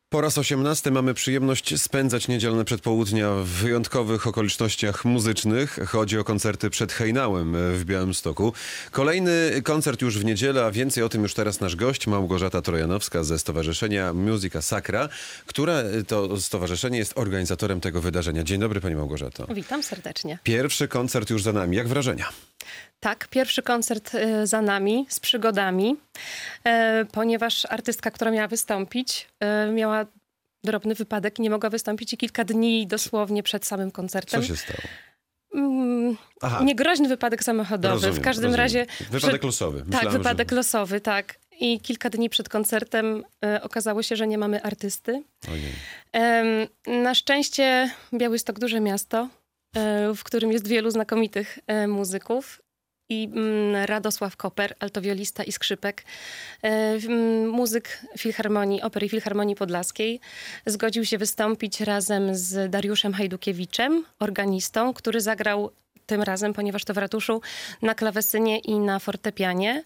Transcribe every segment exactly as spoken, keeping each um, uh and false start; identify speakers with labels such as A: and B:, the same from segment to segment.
A: Po raz osiemnasty mamy przyjemność spędzać niedzielne przedpołudnia w wyjątkowych okolicznościach muzycznych. Chodzi o koncerty przed Hejnałem w Białymstoku. Kolejny koncert już w niedzielę, a więcej o tym już teraz nasz gość, Małgorzata Trojanowska ze Stowarzyszenia Musica Sacra, które to stowarzyszenie jest organizatorem tego wydarzenia. Dzień dobry, pani Małgorzato.
B: Witam serdecznie.
A: Pierwszy koncert już za nami. Jak wrażenia?
B: Tak, pierwszy koncert y, za nami, z przygodami, y, ponieważ artystka, która miała wystąpić, y, miała drobny wypadek i nie mogła wystąpić i kilka dni dosłownie przed samym koncertem.
A: Co się stało?
B: Mm, niegroźny wypadek samochodowy.
A: Rozumiem,
B: w każdym
A: rozumiem.
B: razie...
A: Wypadek
B: przed,
A: losowy.
B: Tak,
A: Myślałem,
B: wypadek
A: że...
B: losowy, tak. I kilka dni przed koncertem y, okazało się, że nie mamy artysty.
A: Ojej.
B: Y, na szczęście Białystok duże miasto, y, w którym jest wielu znakomitych y, muzyków. I mm, Radosław Koper, altowiolista i skrzypek, e, muzyk Filharmonii, Opery Filharmonii Podlaskiej, zgodził się wystąpić razem z Dariuszem Hajdukiewiczem, organistą, który zagrał tym razem, ponieważ to w ratuszu, na klawesynie i na fortepianie.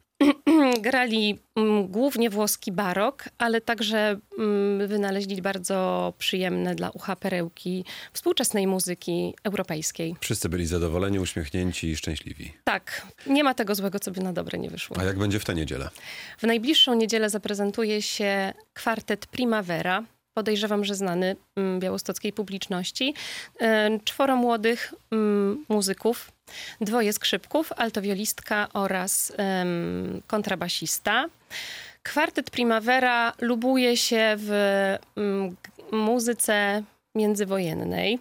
B: Grali mm, głównie włoski barok, ale także mm, wynaleźli bardzo przyjemne dla ucha perełki współczesnej muzyki europejskiej.
A: Wszyscy byli zadowoleni, uśmiechnięci i szczęśliwi.
B: Tak, nie ma tego złego, co by na dobre nie wyszło.
A: A jak będzie w tę niedzielę?
B: W najbliższą niedzielę zaprezentuje się kwartet Primavera. Podejrzewam, że znany mm, białostockiej publiczności. E, czworo młodych mm, muzyków, dwoje skrzypków, altowiolistka oraz em, kontrabasista. Kwartet Primavera lubuje się w mm, muzyce międzywojennej.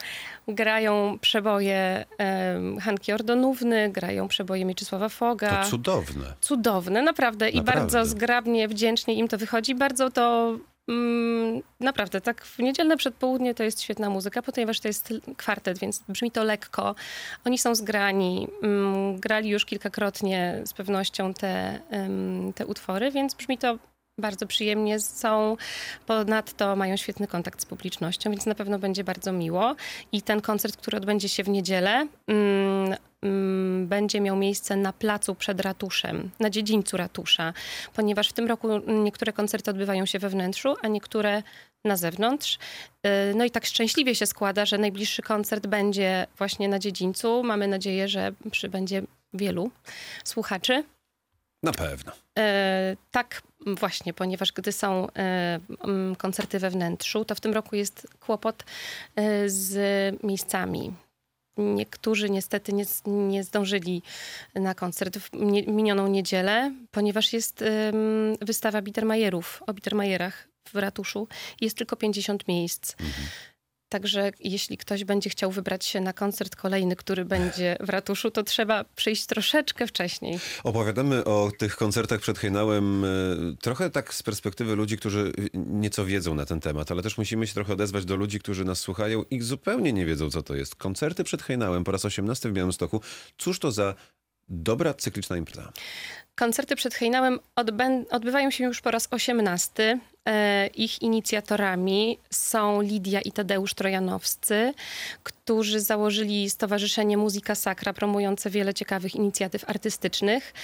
B: Grają przeboje um, Hanki Ordonówny, grają przeboje Mieczysława Foga.
A: To cudowne.
B: Cudowne, naprawdę. I
A: Naprawdę.
B: bardzo zgrabnie, wdzięcznie im to wychodzi. Bardzo to... Mm, naprawdę, tak w niedzielne przedpołudnie to jest świetna muzyka, ponieważ to jest kwartet, więc brzmi to lekko. Oni są zgrani, mm, grali już kilkakrotnie z pewnością te, um, te utwory, więc brzmi to bardzo przyjemnie. Są, ponadto mają świetny kontakt z publicznością, więc na pewno będzie bardzo miło. I ten koncert, który odbędzie się w niedzielę, mm, mm, będzie miał miejsce na placu przed ratuszem, na dziedzińcu ratusza, ponieważ w tym roku niektóre koncerty odbywają się we wnętrzu, a niektóre na zewnątrz. No i tak szczęśliwie się składa, że najbliższy koncert będzie właśnie na dziedzińcu. Mamy nadzieję, że przybędzie wielu słuchaczy.
A: Na pewno.
B: E, tak właśnie, ponieważ gdy są e, m, koncerty we wnętrzu, to w tym roku jest kłopot e, z miejscami. Niektórzy niestety nie, nie zdążyli na koncert w nie, minioną niedzielę, ponieważ jest e, wystawa Biedermajerów, o Biedermajerach w ratuszu. Jest tylko pięćdziesiąt miejsc. Mhm. Także jeśli ktoś będzie chciał wybrać się na koncert kolejny, który będzie w ratuszu, to trzeba przyjść troszeczkę wcześniej.
A: Opowiadamy o tych koncertach przed Hejnałem trochę tak z perspektywy ludzi, którzy nieco wiedzą na ten temat, ale też musimy się trochę odezwać do ludzi, którzy nas słuchają i zupełnie nie wiedzą, co to jest. Koncerty przed Hejnałem po raz osiemnasty w Białymstoku. Cóż to za dobra, cykliczna impreza?
B: Koncerty przed Hejnałem odbę- odbywają się już po raz osiemnasty. E, ich inicjatorami są Lidia i Tadeusz Trojanowscy, którzy założyli Stowarzyszenie Musica Sacra, promujące wiele ciekawych inicjatyw artystycznych.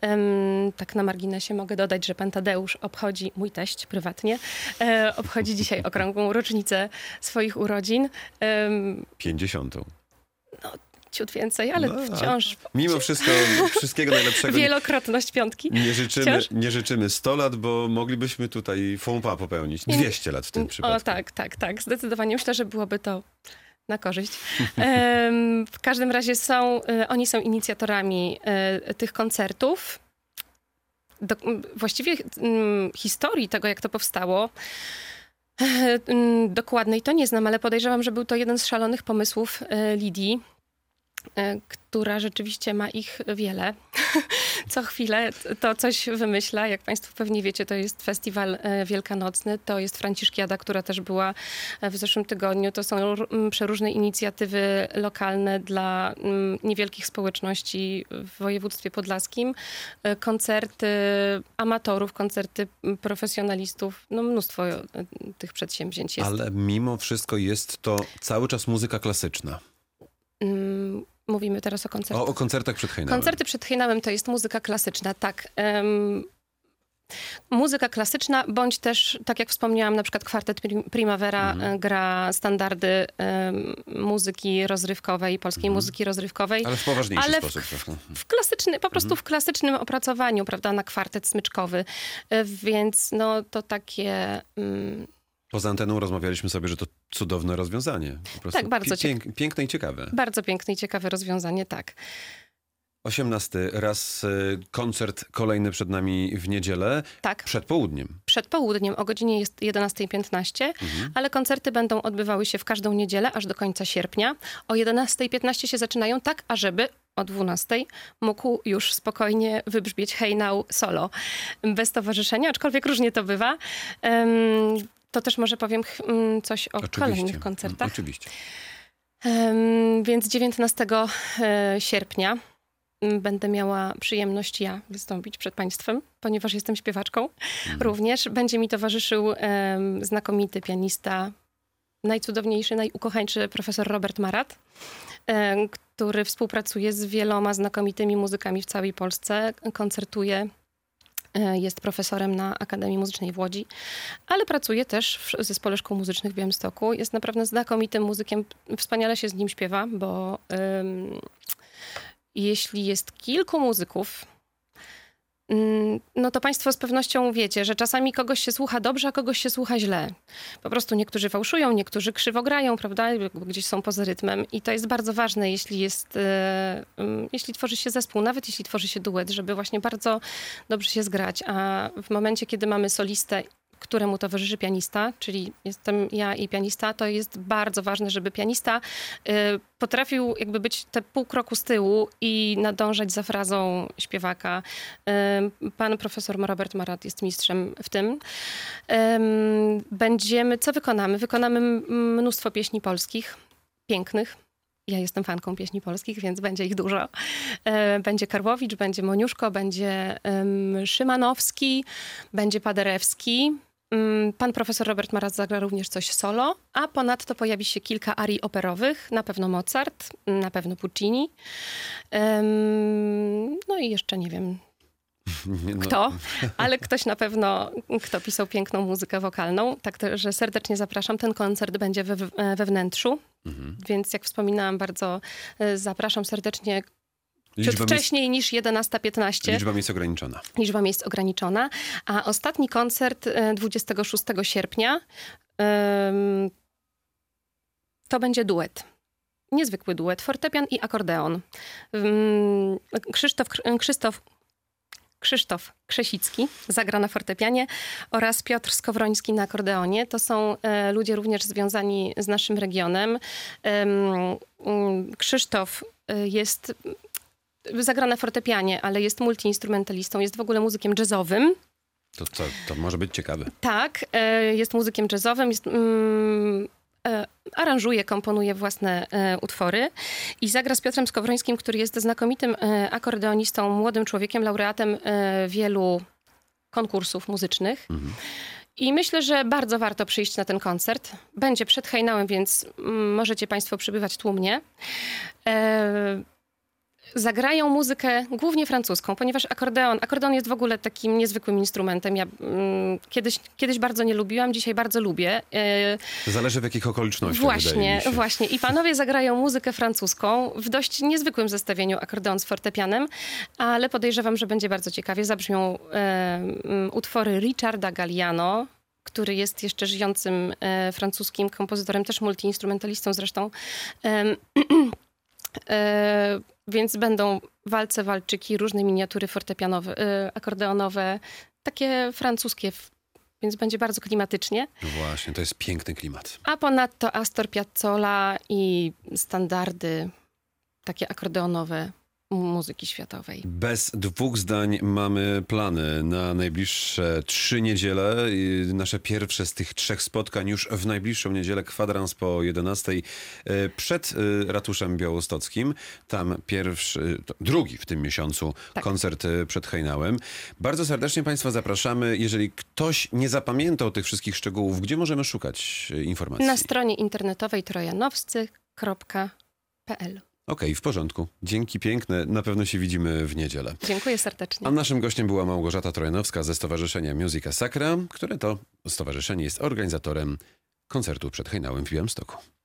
B: Ehm, tak na marginesie mogę dodać, że pan Tadeusz obchodzi, mój teść prywatnie, e, obchodzi dzisiaj okrągłą rocznicę swoich urodzin. Ehm,
A: Pięćdziesiątą.
B: No, ciut więcej, ale
A: no,
B: wciąż...
A: Mimo wszystko, wszystkiego najlepszego.
B: Wielokrotność piątki.
A: Nie życzymy, nie życzymy sto lat, bo moglibyśmy tutaj faux pas popełnić. dwieście lat w tym przypadku.
B: O tak, tak, tak. Zdecydowanie myślę, że byłoby to na korzyść. W każdym razie są, oni są inicjatorami tych koncertów. Do, właściwie historii tego, jak to powstało, dokładnej to nie znam, ale podejrzewam, że był to jeden z szalonych pomysłów Lidii, która rzeczywiście ma ich wiele. Co chwilę to coś wymyśla. Jak państwo pewnie wiecie, to jest festiwal wielkanocny, to jest Franciszkiada, która też była w zeszłym tygodniu. To są przeróżne inicjatywy lokalne dla niewielkich społeczności w województwie podlaskim. Koncerty amatorów, koncerty profesjonalistów. No mnóstwo tych przedsięwzięć jest.
A: Ale mimo wszystko jest to cały czas muzyka klasyczna.
B: Mówimy teraz o koncertach.
A: O, o koncertach przed Hejnałem.
B: Koncerty przed Hejnałem to jest muzyka klasyczna, tak. Um, Muzyka klasyczna, bądź też, tak jak wspomniałam, na przykład kwartet Prim- Primavera mhm. gra standardy um, muzyki rozrywkowej, polskiej mhm. muzyki rozrywkowej.
A: Ale w poważniejszy
B: ale
A: sposób.
B: W, w klasyczny, po prostu mhm. w klasycznym opracowaniu, prawda, na kwartet smyczkowy. Więc no to takie... Um,
A: Poza anteną rozmawialiśmy sobie, że to cudowne rozwiązanie. Po prostu
B: tak, bardzo
A: pięk, piękne i ciekawe.
B: Bardzo piękne i ciekawe rozwiązanie, tak.
A: osiemnasty raz koncert kolejny przed nami w niedzielę.
B: Tak.
A: Przed południem.
B: Przed południem o godzinie jest jedenasta piętnaście, mhm. ale koncerty będą odbywały się w każdą niedzielę aż do końca sierpnia. O jedenasta piętnaście się zaczynają tak, ażeby o dwunastej mógł już spokojnie wybrzmieć Hey Now solo. Bez towarzyszenia, aczkolwiek różnie to bywa. Um, to też może powiem um, coś o
A: Oczywiście.
B: kolejnych koncertach.
A: Mm, oczywiście.
B: Um, więc dziewiętnastego sierpnia będę miała przyjemność ja wystąpić przed państwem, ponieważ jestem śpiewaczką. Mhm. Również będzie mi towarzyszył um, znakomity pianista, najcudowniejszy, najukochańszy profesor Robert Marat, um, który współpracuje z wieloma znakomitymi muzykami w całej Polsce, koncertuje. Jest profesorem na Akademii Muzycznej w Łodzi, ale pracuje też w Zespole Szkół Muzycznych w Białymstoku. Jest naprawdę znakomitym muzykiem. Wspaniale się z nim śpiewa, bo um, jeśli jest kilku muzyków, um, no to państwo z pewnością wiecie, że czasami kogoś się słucha dobrze, a kogoś się słucha źle. Po prostu niektórzy fałszują, niektórzy krzywo grają, prawda? Gdzieś są poza rytmem i to jest bardzo ważne, jeśli jest, um, jeśli tworzy się zespół, nawet jeśli tworzy się duet, żeby właśnie bardzo dobrze się zgrać. A w momencie, kiedy mamy solistę, któremu towarzyszy pianista, czyli jestem ja i pianista, to jest bardzo ważne, żeby pianista y, potrafił jakby być te pół kroku z tyłu i nadążać za frazą śpiewaka. Y, pan profesor Robert Marat jest mistrzem w tym. Y, będziemy, co wykonamy? Wykonamy mnóstwo pieśni polskich, pięknych. Ja jestem fanką pieśni polskich, więc będzie ich dużo. Y, będzie Karłowicz, będzie Moniuszko, będzie y, Szymanowski, będzie Paderewski. Pan profesor Robert Marat zagra również coś solo, a ponadto pojawi się kilka arii operowych, na pewno Mozart, na pewno Puccini. No i jeszcze nie wiem kto, ale ktoś na pewno, kto pisał piękną muzykę wokalną. Także serdecznie zapraszam. Ten koncert będzie we, we wnętrzu, mhm. więc jak wspominałam, bardzo zapraszam serdecznie. Ciut wcześniej miejsc, niż jedenasta piętnaście.
A: Liczba miejsc ograniczona.
B: Liczba miejsc ograniczona. A ostatni koncert dwudziestego szóstego sierpnia um, to będzie duet. Niezwykły duet. Fortepian i akordeon. Um, Krzysztof, Krzysztof, Krzysztof Krzesicki zagra na fortepianie oraz Piotr Skowroński na akordeonie. To są e, ludzie również związani z naszym regionem. Um, Krzysztof jest... zagra na fortepianie, ale jest multiinstrumentalistą, jest w ogóle muzykiem jazzowym.
A: To, to, to może być ciekawe.
B: Tak, jest muzykiem jazzowym, jest, mm, aranżuje, komponuje własne utwory i zagra z Piotrem Skowrońskim, który jest znakomitym akordeonistą, młodym człowiekiem, laureatem wielu konkursów muzycznych. Mhm. I myślę, że bardzo warto przyjść na ten koncert. Będzie przed hejnałem, więc możecie państwo przybywać tłumnie. E- Zagrają muzykę głównie francuską, ponieważ akordeon, akordeon jest w ogóle takim niezwykłym instrumentem. Ja mm, kiedyś, kiedyś bardzo nie lubiłam, dzisiaj bardzo lubię.
A: To zależy w jakich okolicznościach.
B: Właśnie, właśnie. I panowie zagrają muzykę francuską w dość niezwykłym zestawieniu akordeon z fortepianem, ale podejrzewam, że będzie bardzo ciekawie. Zabrzmią e, utwory Richarda Galliano, który jest jeszcze żyjącym e, francuskim kompozytorem, też multiinstrumentalistą zresztą. E, e, Więc będą walce, walczyki, różne miniatury fortepianowe, y, akordeonowe, takie francuskie, więc będzie bardzo klimatycznie.
A: No właśnie, to jest piękny klimat.
B: A ponadto Astor Piazzolla i standardy takie akordeonowe muzyki światowej.
A: Bez dwóch zdań mamy plany na najbliższe trzy niedziele. Nasze pierwsze z tych trzech spotkań już w najbliższą niedzielę, kwadrans po jedenastej przed Ratuszem Białostockim. Tam pierwszy, drugi w tym miesiącu tak. koncert przed hejnałem. Bardzo serdecznie państwa zapraszamy. Jeżeli ktoś nie zapamiętał tych wszystkich szczegółów, gdzie możemy szukać informacji?
B: Na stronie internetowej trojanowscy kropka p l.
A: Okej, w porządku. Dzięki piękne. Na pewno się widzimy w niedzielę.
B: Dziękuję serdecznie.
A: A naszym gościem była Małgorzata Trojanowska ze Stowarzyszenia Musica Sacra, które to stowarzyszenie jest organizatorem koncertu przed Hejnałem w Białymstoku.